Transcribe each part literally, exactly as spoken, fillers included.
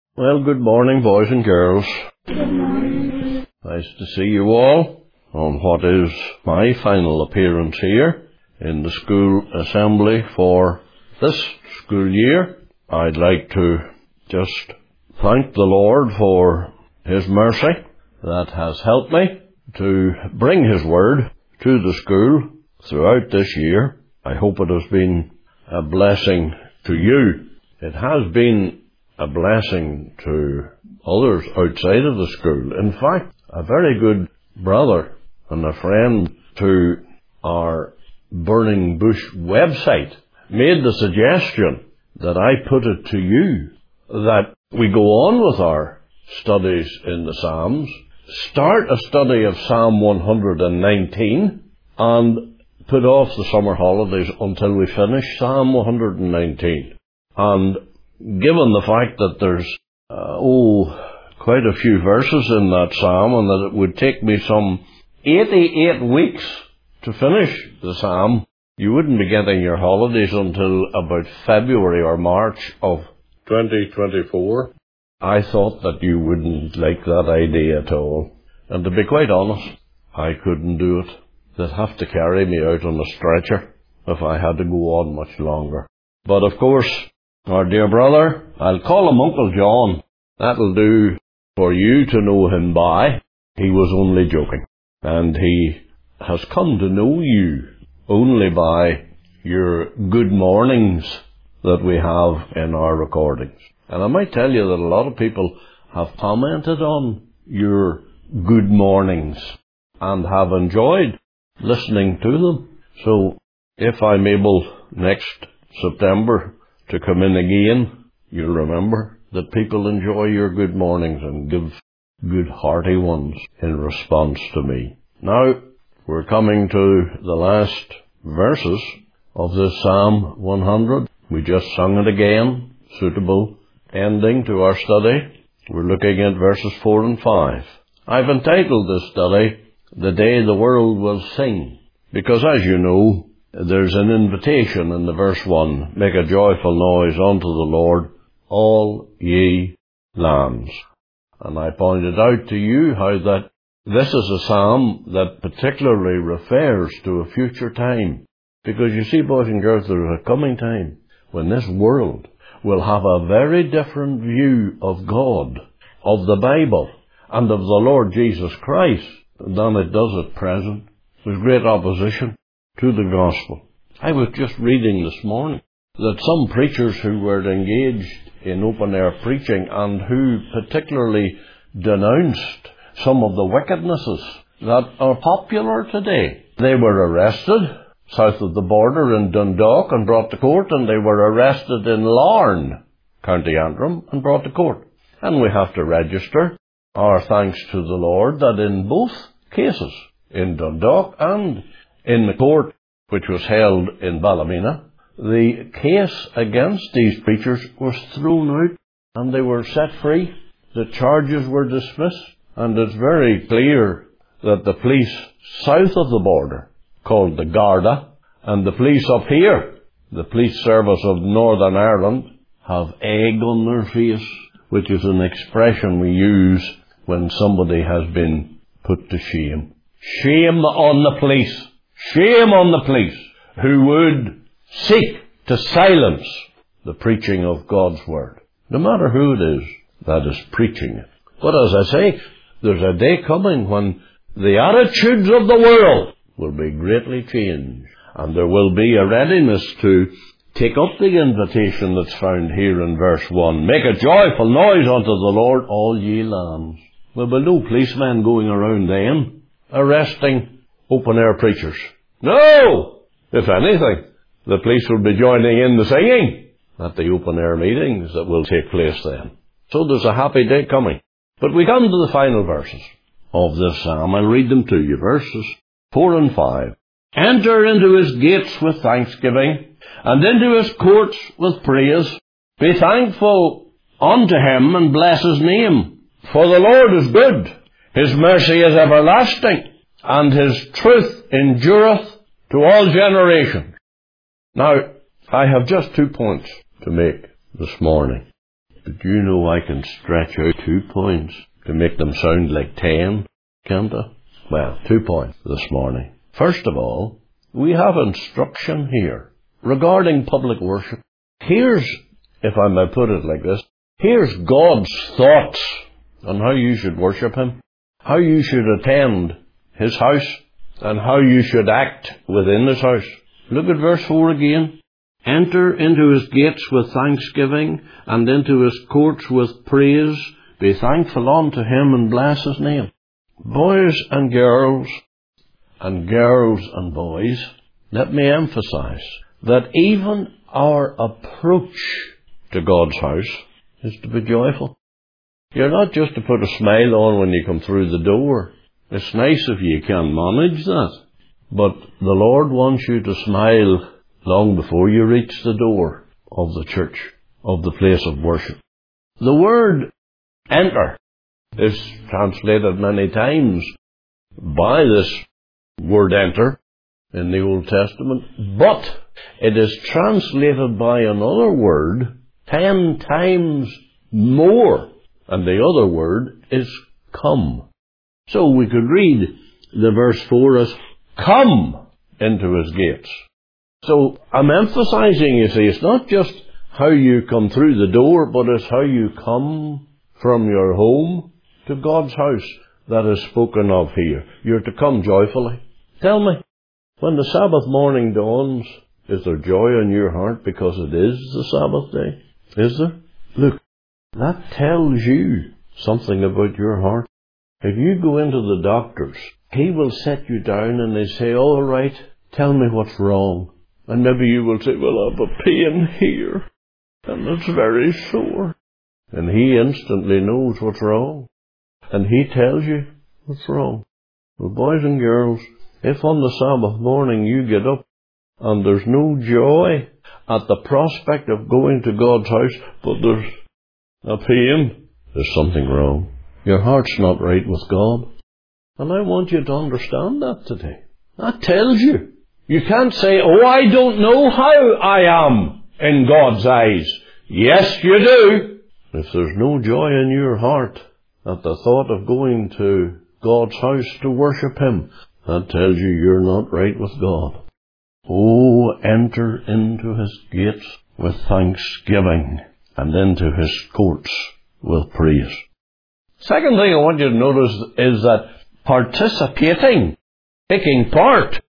Well, good morning, boys and girls. Good morning. Nice to see you all on what is my final appearance here in the school assembly for this school year. I'd like to just thank the Lord for His mercy that has helped me to bring His word to the school throughout this year. I hope it has been a blessing to you. It has been a blessing to others outside of the school. In fact, a very good brother and a friend to our Burning Bush website made the suggestion that I put it to you that we go on with our studies in the Psalms, start a study of Psalm one hundred nineteen, and put off the summer holidays until we finish Psalm one hundred nineteen. And given the fact that there's, uh, oh, quite a few verses in that psalm, and that it would take me some eighty-eight weeks to finish the psalm, you wouldn't be getting your holidays until about February or March of twenty twenty-four. I thought that you wouldn't like that idea at all. And to be quite honest, I couldn't do it. They'd have to carry me out on a stretcher if I had to go on much longer. But of course, our dear brother, I'll call him Uncle John. That'll do for you to know him by. He was only joking. And he has come to know you only by your good mornings that we have in our recordings. And I might tell you that a lot of people have commented on your good mornings and have enjoyed listening to them. So if I'm able next September to come in again, you'll remember that people enjoy your good mornings and give good hearty ones in response to me. Now, we're coming to the last verses of this Psalm one hundred. We just sung it again, suitable ending to our study. We're looking at verses four and five. I've entitled this study, The Day the World Will Sing, because as you know, there's an invitation in the verse one, make a joyful noise unto the Lord, all ye lands. And I pointed out to you how that this is a psalm that particularly refers to a future time. Because you see, boys and girls, there's a coming time when this world will have a very different view of God, of the Bible, and of the Lord Jesus Christ than it does at present. There's great opposition to the gospel. I was just reading this morning that some preachers who were engaged in open-air preaching and who particularly denounced some of the wickednesses that are popular today, they were arrested south of the border in Dundalk and brought to court, and they were arrested in Larne, County Antrim, and brought to court. And we have to register our thanks to the Lord that in both cases, in Dundalk and in the court which was held in Ballymena, the case against these preachers was thrown out and they were set free. The charges were dismissed, and it's very clear that the police south of the border, called the Garda, and the police up here, the police service of Northern Ireland, have egg on their face, which is an expression we use when somebody has been put to shame. Shame on the police. Shame on the police who would seek to silence the preaching of God's word. No matter who it is that is preaching it. But as I say, there's a day coming when the attitudes of the world will be greatly changed. And there will be a readiness to take up the invitation that's found here in verse one. Make a joyful noise unto the Lord, all ye lands. There will be no policemen going around then arresting open-air preachers. No! If anything, the police will be joining in the singing at the open-air meetings that will take place then. So there's a happy day coming. But we come to the final verses of this psalm. I'll read them to you. Verses four and five. Enter into his gates with thanksgiving, and into his courts with praise. Be thankful unto him, and bless his name. For the Lord is good. His mercy is everlasting, and his truth endureth to all generations. Now, I have just two points to make this morning, But you know I can stretch out two points to make them sound like ten, can't I? Well, two points this morning. First of all, we have instruction here regarding public worship. Here's, if I may put it like this, here's God's thoughts on how you should worship Him, how you should attend His house, and how you should act within His house. Look at verse four again. Enter into His gates with thanksgiving, and into His courts with praise. Be thankful unto Him and bless His name. Boys and girls, and girls and boys, let me emphasize that even our approach to God's house is to be joyful. You're not just to put a smile on when you come through the door. It's nice if you can manage that. But the Lord wants you to smile long before you reach the door of the church, of the place of worship. The word enter is translated many times by this word enter in the Old Testament, but it is translated by another word ten times more, and the other word is come. So we could read the verse four as come into His gates. So I'm emphasizing, you see, it's not just how you come through the door, but it's how you come from your home to God's house that is spoken of here. You're to come joyfully. Tell me, when the Sabbath morning dawns, is there joy in your heart because it is the Sabbath day? Is there? Look, that tells you something about your heart. If you go into the doctor's, he will set you down and they say, all right, tell me what's wrong. And maybe you will say, well, I have a pain here, and it's very sore. And he instantly knows what's wrong. And he tells you what's wrong. Well, boys and girls, if on the Sabbath morning you get up and there's no joy at the prospect of going to God's house, but there's a pain, there's something wrong. Your heart's not right with God. And I want you to understand that today. That tells you. You can't say, oh, I don't know how I am in God's eyes. Yes, you do. If there's no joy in your heart at the thought of going to God's house to worship Him, that tells you you're not right with God. Oh, enter into His gates with thanksgiving, and into His courts with praise. Second thing I want you to notice is that participating, taking part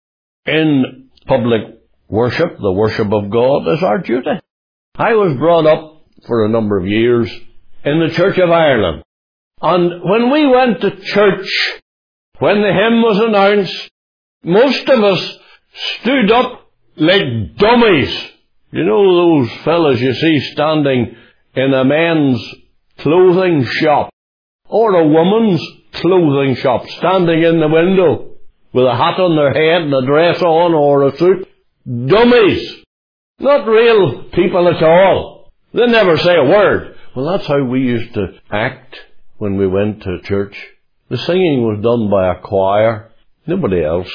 in public worship, the worship of God, is our duty. I was brought up for a number of years in the Church of Ireland. And when we went to church, when the hymn was announced, most of us stood up like dummies. You know those fellas you see standing in a men's clothing shop or a woman's clothing shop, standing in the window with a hat on their head and a dress on or a suit. Dummies. Not real people at all. They never say a word. Well, that's how we used to act when we went to church. The singing was done by a choir. Nobody else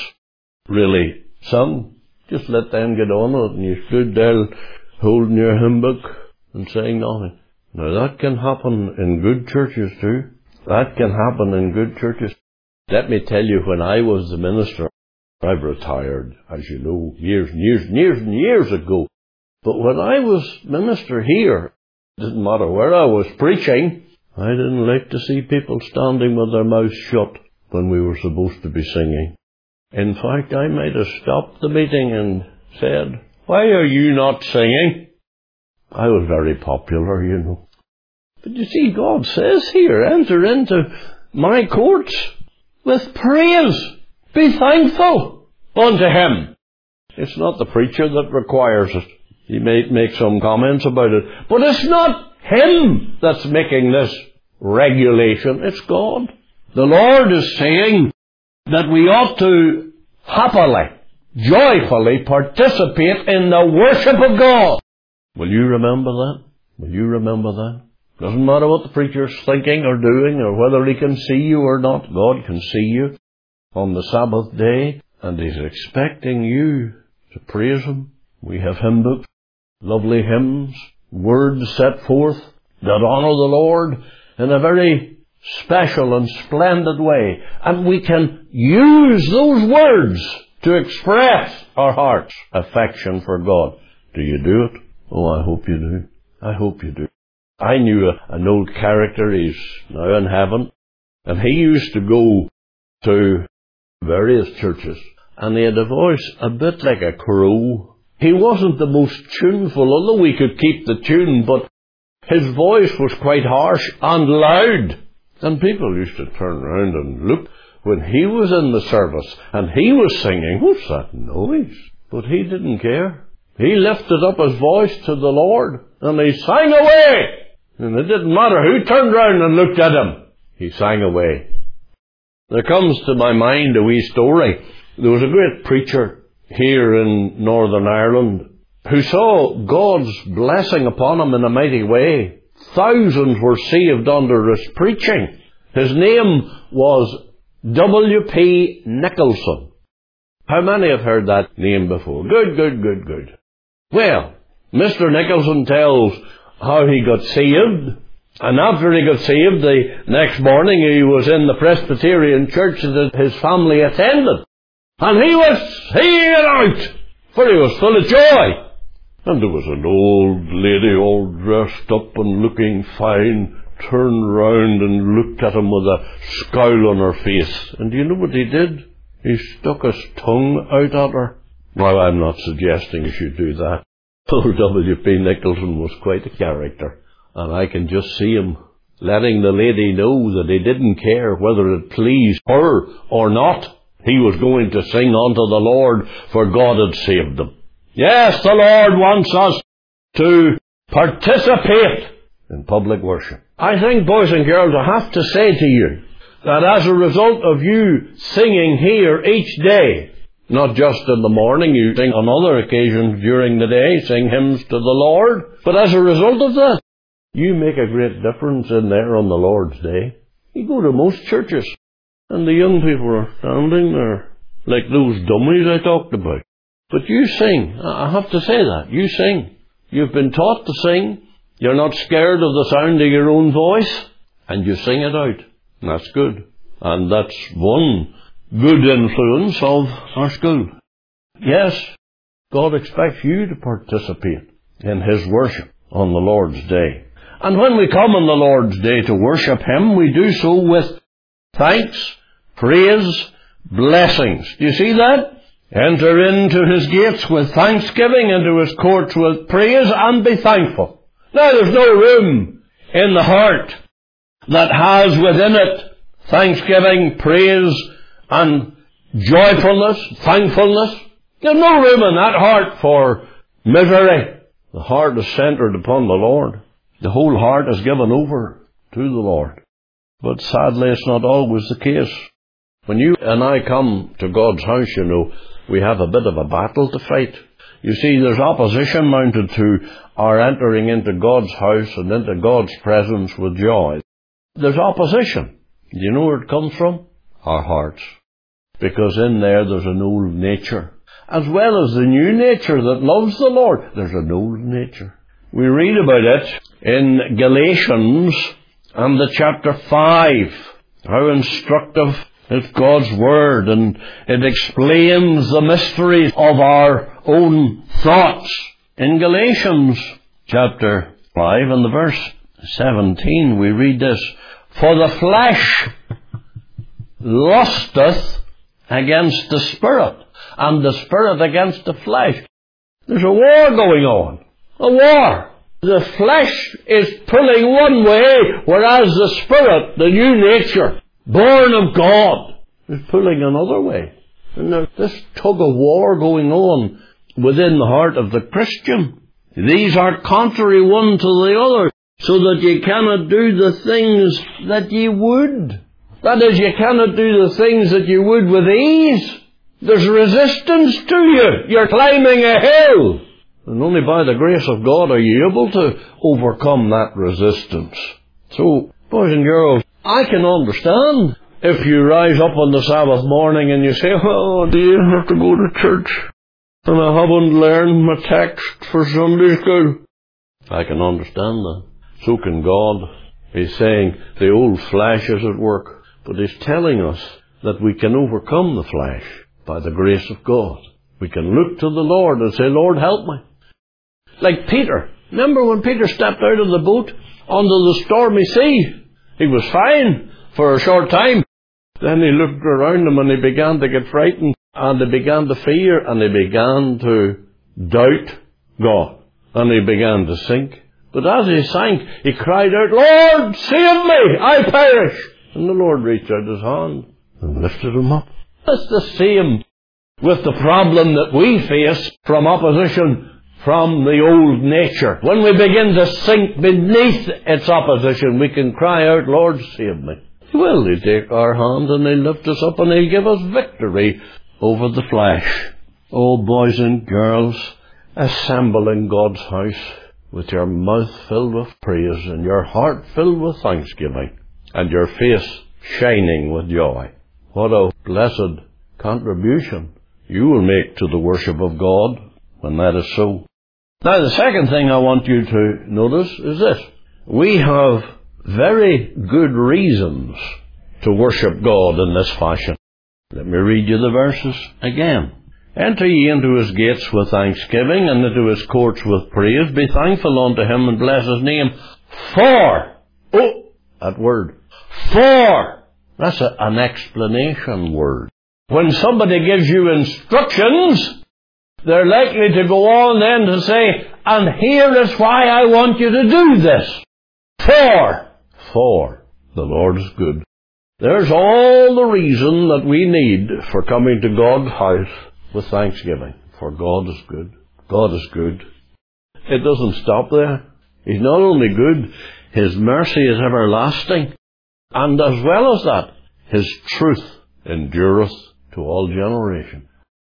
really sung. Just let them get on with it, and you stood there holding your hymn book and saying nothing. Now that can happen in good churches too. That can happen in good churches. Let me tell you, when I was the minister, I've retired, as you know, years and years and years and years ago. But when I was minister here, it didn't matter where I was preaching, I didn't like to see people standing with their mouths shut when we were supposed to be singing. In fact, I might have stopped the meeting and said, why are you not singing? I was very popular, you know. But you see, God says here, enter into my courts with praise. Be thankful unto Him. It's not the preacher that requires it. He may make some comments about it. But it's not Him that's making this regulation. It's God. The Lord is saying that we ought to happily, joyfully participate in the worship of God. Will you remember that? Will you remember that? Doesn't matter what the preacher's thinking or doing or whether he can see you or not. God can see you on the Sabbath day, and He's expecting you to praise Him. We have hymn books, lovely hymns, words set forth, that honour the Lord in a very special and splendid way. And we can use those words to express our heart's affection for God. Do you do it? Oh, I hope you do. I hope you do. I knew a, an old character, he's now in heaven, and he used to go to various churches, and he had a voice a bit like a crow. He wasn't the most tuneful, although he could keep the tune, but his voice was quite harsh and loud. And people used to turn around and look when he was in the service, and he was singing. What's that noise? But he didn't care. He lifted up his voice to the Lord, and he sang away. And it didn't matter who turned round and looked at him. He sang away. There comes to my mind a wee story. There was a great preacher here in Northern Ireland who saw God's blessing upon him in a mighty way. Thousands were saved under his preaching. His name was W P Nicholson. How many have heard that name before? Good, good, good, good. Well, Mister Nicholson tells how he got saved, and after he got saved, the next morning he was in the Presbyterian church that his family attended, and he was singing it out, for he was full of joy. And there was an old lady all dressed up and looking fine, turned round and looked at him with a scowl on her face. And do you know what he did? He stuck his tongue out at her. Well, I'm not suggesting you should do that. Old W P Nicholson was quite a character, and I can just see him letting the lady know that he didn't care whether it pleased her or not. He was going to sing unto the Lord, for God had saved them. Yes, the Lord wants us to participate in public worship. I think, boys and girls, I have to say to you that as a result of you singing here each day, not just in the morning, you sing on other occasions during the day, sing hymns to the Lord, but as a result of that, you make a great difference in there on the Lord's Day. You go to most churches, and the young people are standing there like those dummies I talked about. But you sing. I have to say that. You sing. You've been taught to sing. You're not scared of the sound of your own voice, and you sing it out. And that's good. And that's one good influence of our school. Yes, God expects you to participate in His worship on the Lord's Day. And when we come on the Lord's Day to worship Him, we do so with thanks, praise, blessings. Do you see that? Enter into His gates with thanksgiving, into His courts with praise, and be thankful. Now, there's no room in the heart that has within it thanksgiving, praise, and joyfulness, thankfulness. There's no room in that heart for misery. The heart is centered upon the Lord. The whole heart is given over to the Lord. But sadly, it's not always the case. When you and I come to God's house, you know, we have a bit of a battle to fight. You see, there's opposition mounted to our entering into God's house and into God's presence with joy. There's opposition. Do you know where it comes from? Our hearts. Because in there, there's an old nature. As well as the new nature that loves the Lord, there's an old nature. We read about it in Galatians and the chapter five. How instructive is God's Word, and it explains the mysteries of our own thoughts. In Galatians chapter five and the verse seventeen, we read this: For the flesh lusteth against the Spirit, and the Spirit against the flesh. There's a war going on. A war. The flesh is pulling one way, whereas the Spirit, the new nature, born of God, is pulling another way. And there's this tug of war going on within the heart of the Christian. These are contrary one to the other, so that you cannot do the things that ye would. That is, you cannot do the things that you would with ease. There's resistance to you. You're climbing a hill. And only by the grace of God are you able to overcome that resistance. So, boys and girls, I can understand if you rise up on the Sabbath morning and you say, oh, do you have to go to church? And I haven't learned my text for Sunday school. I can understand that. So can God. He's saying the old flesh is at work, but He's telling us that we can overcome the flesh by the grace of God. We can look to the Lord and say, Lord, help me. Like Peter. Remember when Peter stepped out of the boat onto the stormy sea? He was fine for a short time. Then he looked around him and he began to get frightened, and he began to fear, and he began to doubt God, and he began to sink. But as he sank, he cried out, Lord, save me, I perish. And the Lord reached out His hand and lifted him up. It's the same with the problem that we face from opposition from the old nature. When we begin to sink beneath its opposition, we can cry out, Lord, save me. He will. He'll take our hand and He'll lift us up and He'll give us victory over the flesh. Oh, boys and girls, assemble in God's house with your mouth filled with praise and your heart filled with thanksgiving and your face shining with joy. What a blessed contribution you will make to the worship of God when that is so. Now, the second thing I want you to notice is this. We have very good reasons to worship God in this fashion. Let me read you the verses again. Enter ye into His gates with thanksgiving, and into His courts with praise. Be thankful unto Him, and bless His name. For, oh, that word, for, that's a, an explanation word. When somebody gives you instructions, they're likely to go on then to say, and here is why I want you to do this. For, for, the Lord is good. There's all the reason that we need for coming to God's house with thanksgiving. For God is good. God is good. It doesn't stop there. He's not only good, His mercy is everlasting. And as well as that, His truth endureth to all generations.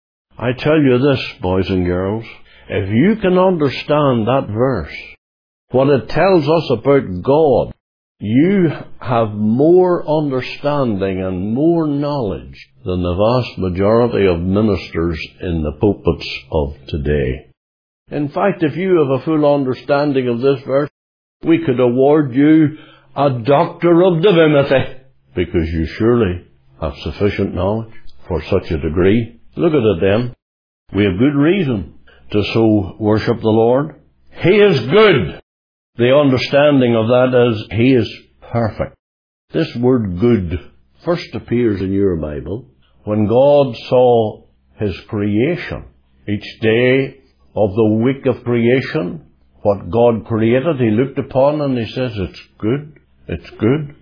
I tell you this, boys and girls, if you can understand that verse, what it tells us about God, you have more understanding and more knowledge than the vast majority of ministers in the pulpits of today. In fact, if you have a full understanding of this verse, we could award you a Doctor of Divinity, because you surely have sufficient knowledge for such a degree. Look at it then. We have good reason to so worship the Lord. He is good. The understanding of that is He is perfect. This word good first appears in your Bible when God saw His creation. Each day of the week of creation, what God created, He looked upon and He says, it's good, it's good.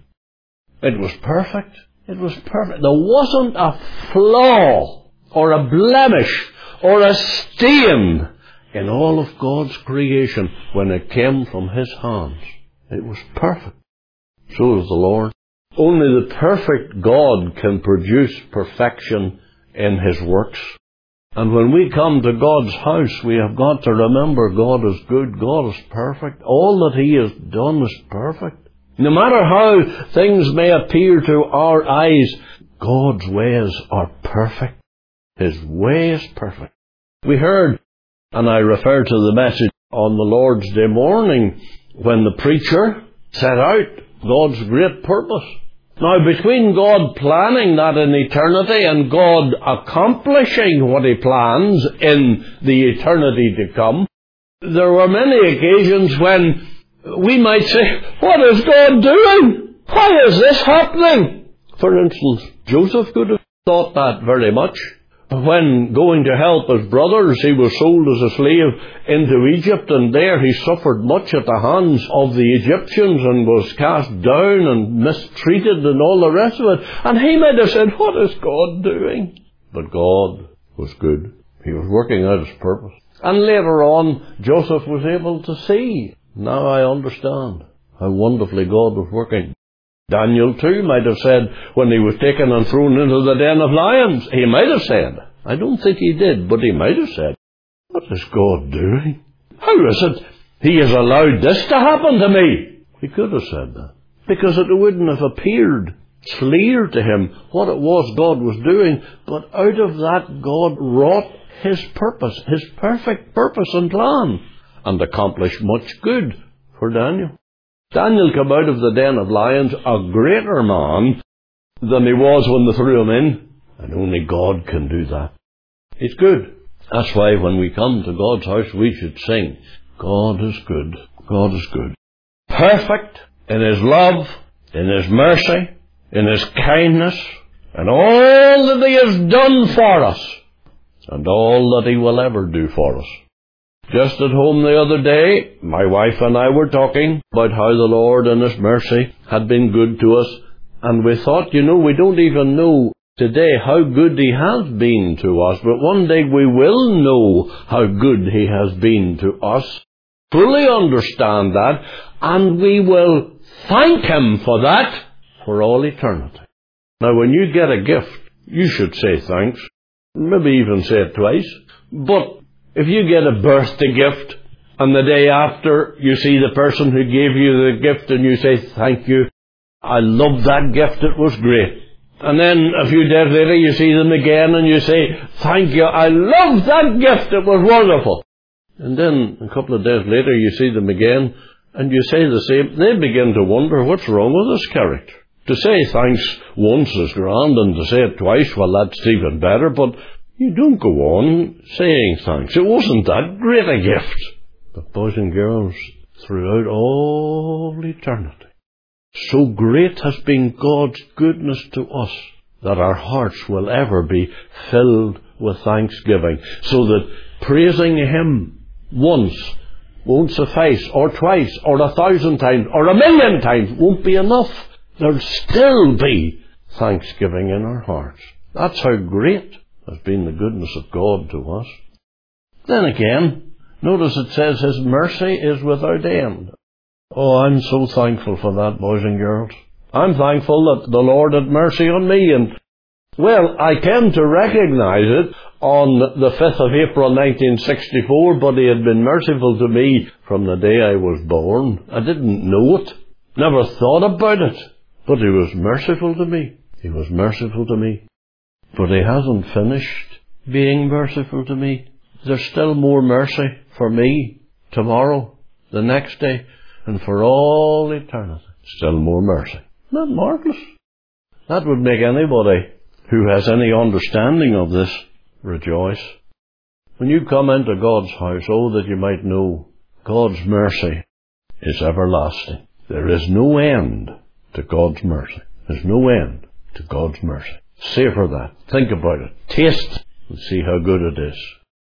It was perfect. It was perfect. There wasn't a flaw or a blemish or a stain in all of God's creation when it came from His hands. It was perfect. So is the Lord. Only the perfect God can produce perfection in His works. And when we come to God's house, we have got to remember God is good, God is perfect. All that He has done is perfect. No matter how things may appear to our eyes, God's ways are perfect. His way is perfect. We heard, and I refer to the message on the Lord's Day morning, when the preacher set out God's great purpose. Now, between God planning that in eternity and God accomplishing what He plans in the eternity to come, there were many occasions when we might say, what is God doing? Why is this happening? For instance, Joseph could have thought that very much. When going to help his brothers, he was sold as a slave into Egypt, and there he suffered much at the hands of the Egyptians and was cast down and mistreated and all the rest of it. And he might have said, what is God doing? But God was good. He was working out His purpose. And later on, Joseph was able to see. Now I understand how wonderfully God was working. Daniel too might have said, when he was taken and thrown into the den of lions, he might have said, I don't think he did, but he might have said, what is God doing? How is it He has allowed this to happen to me? He could have said that, because it wouldn't have appeared clear to him what it was God was doing, but out of that God wrought His purpose, His perfect purpose and plan, and accomplished much good for Daniel. Daniel came out of the den of lions a greater man than he was when they threw him in. And only God can do that. It's good. That's why when we come to God's house, we should sing, God is good. God is good. Perfect in His love, in His mercy, in His kindness, and all that He has done for us, and all that He will ever do for us. Just at home the other day, my wife and I were talking about how the Lord in His mercy had been good to us, and we thought, you know, we don't even know today how good He has been to us, but one day we will know how good He has been to us, fully understand that, and we will thank Him for that for all eternity. Now, when you get a gift, you should say thanks, maybe even say it twice, but if you get a birthday gift, and the day after you see the person who gave you the gift and you say, thank you, I love that gift, it was great. And then a few days later you see them again and you say, thank you, I love that gift, it was wonderful. And then a couple of days later you see them again and you say the same. They begin to wonder, what's wrong with this character? To say thanks once is grand, and to say it twice, well, that's even better, but you don't go on saying thanks. It wasn't that great a gift. But boys and girls, throughout all eternity, so great has been God's goodness to us that our hearts will ever be filled with thanksgiving, so that praising Him once won't suffice, or twice, or a thousand times, or a million times won't be enough. There'll still be thanksgiving in our hearts. That's how great has been the goodness of God to us. Then again, notice it says His mercy is without end. Oh, I'm so thankful for that, boys and girls. I'm thankful that the Lord had mercy on me, and, well, I came to recognize it on the fifth of April nineteen sixty-four, but He had been merciful to me from the day I was born. I didn't know it, never thought about it, but He was merciful to me. He was merciful to me. But He hasn't finished being merciful to me. There's still more mercy for me tomorrow, the next day, and for all eternity. Still more mercy. Isn't that marvelous? That would make anybody who has any understanding of this rejoice. When you come into God's house, oh, that you might know God's mercy is everlasting. There is no end to God's mercy. There's no end to God's mercy. Savor that. Think about it. Taste and see how good it is.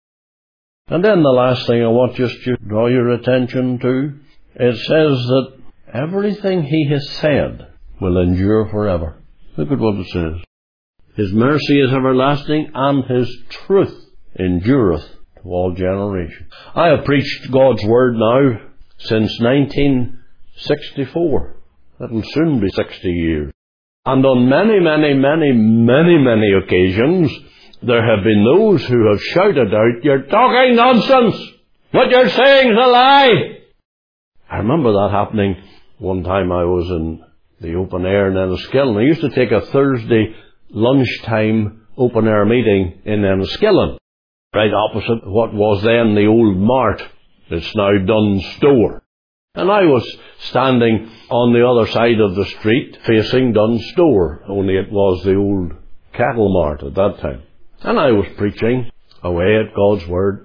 And then the last thing I want just to draw your attention to, it says that everything He has said will endure forever. Look at what it says. His mercy is everlasting, and His truth endureth to all generations. I have preached God's Word now since nineteen sixty-four. That'll soon be sixty years. And on many, many, many, many, many occasions, there have been those who have shouted out, you're talking nonsense! What you're saying is a lie! I remember that happening one time I was in the open air in Enniskillen. I used to take a Thursday lunchtime open air meeting in Enniskillen, right opposite what was then the old Mart. It's now Dunn's Store. And I was standing on the other side of the street facing Dunn's Store, only it was the old cattle mart at that time. And I was preaching away at God's Word.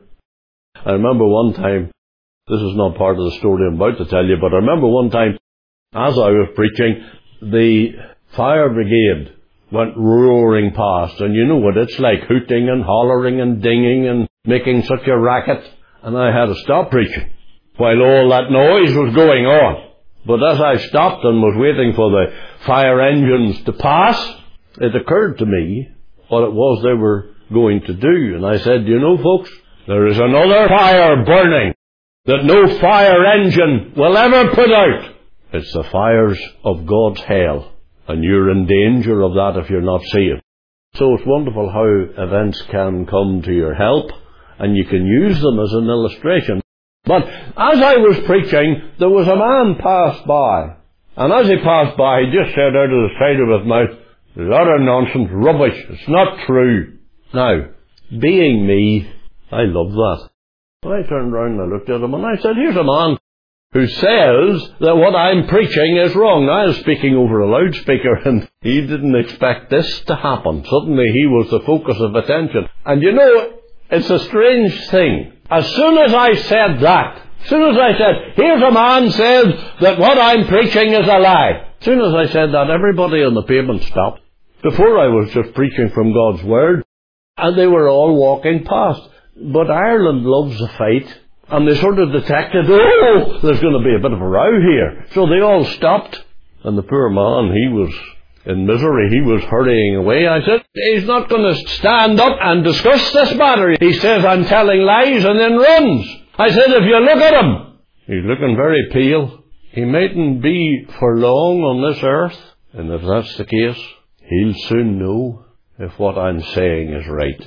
I remember one time, this is not part of the story I'm about to tell you, but I remember one time, as I was preaching, the fire brigade went roaring past, and you know what it's like, hooting and hollering and dinging and making such a racket, and I had to stop preaching while all that noise was going on. But as I stopped and was waiting for the fire engines to pass, it occurred to me what it was they were going to do. And I said, you know, folks, there is another fire burning that no fire engine will ever put out. It's the fires of God's hell. And you're in danger of that if you're not saved. So it's wonderful how events can come to your help, and you can use them as an illustration. But as I was preaching, there was a man passed by. And as he passed by, he just said out of the side of his mouth, "There's utter nonsense, rubbish, it's not true." Now, being me, I love that. I turned round and I looked at him and I said, here's a man who says that what I'm preaching is wrong. Now, I was speaking over a loudspeaker, and he didn't expect this to happen. Suddenly he was the focus of attention. And you know, it's a strange thing. As soon as I said that, as soon as I said, here's a man says that what I'm preaching is a lie. As soon as I said that, everybody on the pavement stopped. Before I was just preaching from God's Word, and they were all walking past. But Ireland loves a fight, and they sort of detected, oh, there's going to be a bit of a row here. So they all stopped, and the poor man, he was in misery. He was hurrying away. I said, he's not going to stand up and discuss this matter. He says, I'm telling lies, and then runs. I said, if you look at him, he's looking very pale. He mightn't be for long on this earth, and if that's the case, he'll soon know if what I'm saying is right.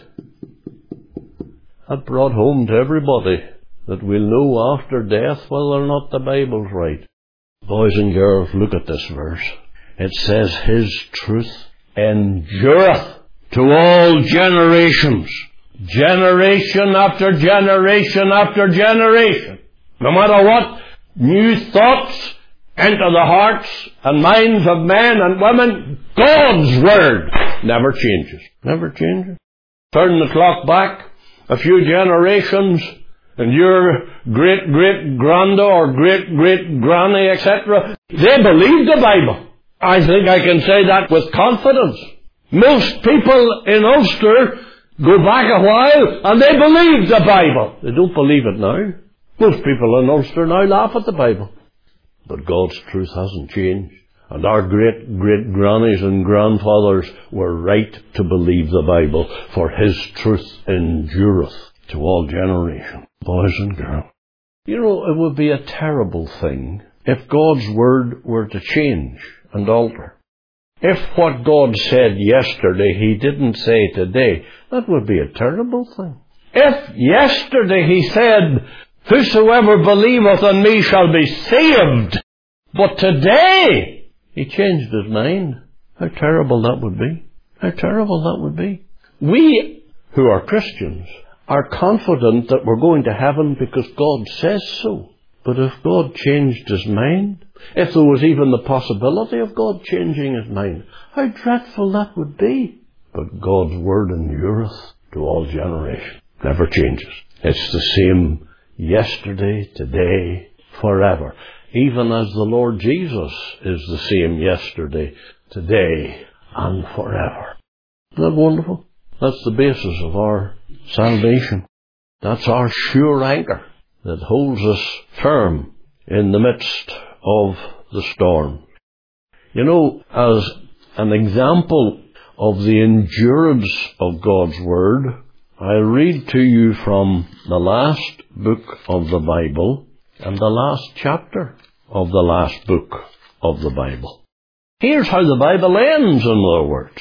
That brought home to everybody that we'll know after death whether or not the Bible's right. Boys and girls, look at this verse. It says, His truth endureth to all generations. Generation after generation after generation. No matter what new thoughts enter the hearts and minds of men and women, God's Word never changes. Never changes. Turn the clock back a few generations, and your great-great-granda or great-great-granny, et cetera, they believed the Bible. I think I can say that with confidence. Most people in Ulster go back a while, and they believe the Bible. They don't believe it now. Most people in Ulster now laugh at the Bible. But God's truth hasn't changed. And our great-great-grannies and grandfathers were right to believe the Bible, for His truth endureth to all generations. Boys and girls. You know, it would be a terrible thing if God's Word were to change and alter. If what God said yesterday He didn't say today, that would be a terrible thing. If yesterday He said, whosoever believeth on me shall be saved, but today He changed His mind, how terrible that would be. How terrible that would be. We, who are Christians, are confident that we're going to heaven because God says so. But if God changed His mind, if there was even the possibility of God changing His mind, how dreadful that would be. But God's Word endureth to all generations. Never changes. It's the same yesterday, today, forever. Even as the Lord Jesus is the same yesterday, today, and forever. Isn't that wonderful? That's the basis of our salvation. That's our sure anchor that holds us firm in the midst of the storm. You know, as an example of the endurance of God's Word, I'll read to you from the last book of the Bible and the last chapter of the last book of the Bible. Here's how the Bible ends, in other words.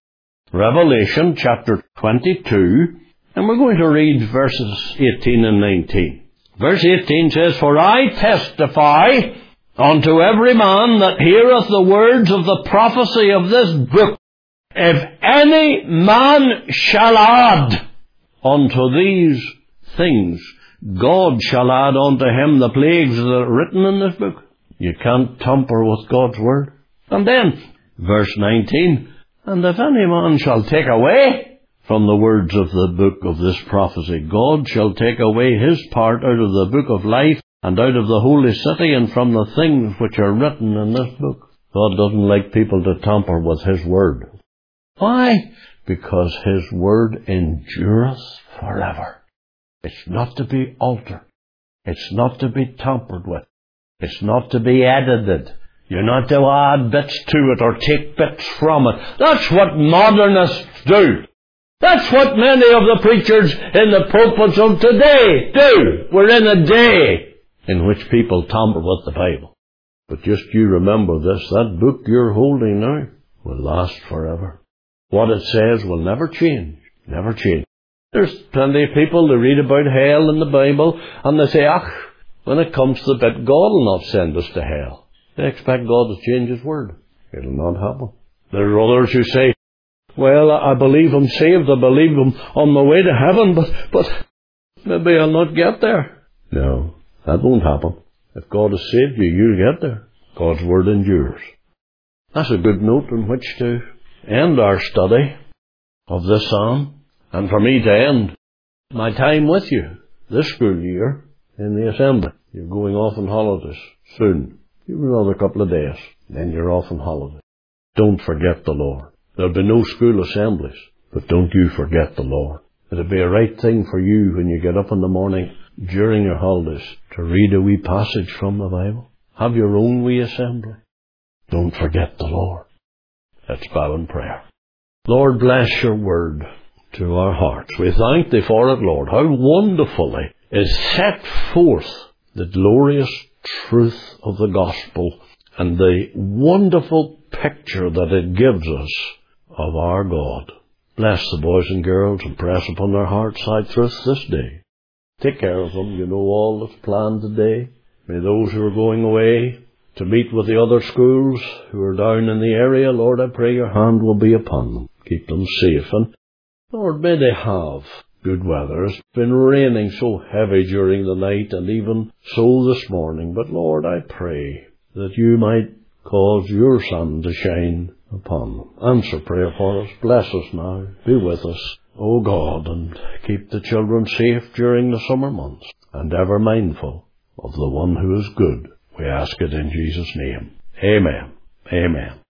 Revelation chapter twenty-two, and we're going to read verses eighteen and nineteen. Verse eighteen says, For I testify unto every man that heareth the words of the prophecy of this book, if any man shall add unto these things, God shall add unto him the plagues that are written in this book. You can't tamper with God's Word. And then, verse nineteen, And if any man shall take away from the words of the book of this prophecy, God shall take away his part out of the book of life, and out of the holy city, and from the things which are written in this book. God doesn't like people to tamper with His Word. Why? Because His Word endureth forever. It's not to be altered. It's not to be tampered with. It's not to be edited. You're not to add bits to it or take bits from it. That's what modernists do. That's what many of the preachers in the pulpits of today do. We're in a day in which people tamper with the Bible. But just you remember this, that book you're holding now will last forever. What it says will never change. Never change. There's plenty of people that read about hell in the Bible, and they say, ach, when it comes to the bit, God will not send us to hell. They expect God to change His Word. It'll not happen. There are others who say, well, I believe I'm saved, I believe I'm on my way to heaven, but, but maybe I'll not get there. No, that won't happen. If God has saved you, you'll get there. God's word endures. That's a good note on which to end our study of this psalm, and for me to end my time with you this school year in the assembly. You're going off on holidays soon. You've another couple of days, then you're off on holiday. Don't forget the Lord. There'll be no school assemblies, but don't you forget the Lord. It'll be a right thing for you when you get up in the morning during your holidays to read a wee passage from the Bible. Have your own wee assembly. Don't forget the Lord. Let's bow in prayer. Lord, bless your word to our hearts. We thank thee for it, Lord. How wonderfully is set forth the glorious truth of the gospel and the wonderful picture that it gives us of our God. Bless the boys and girls and press upon their hearts thy truth this day. Take care of them. You know all that's planned today. May those who are going away to meet with the other schools who are down in the area, Lord, I pray your hand will be upon them. Keep them safe. And Lord, may they have good weather. It's been raining so heavy during the night and even so this morning. But Lord, I pray that you might cause your sun to shine upon them. Answer prayer for us. Bless us now. Be with us, O God, and keep the children safe during the summer months, and ever mindful of the one who is good. We ask it in Jesus' name. Amen. Amen.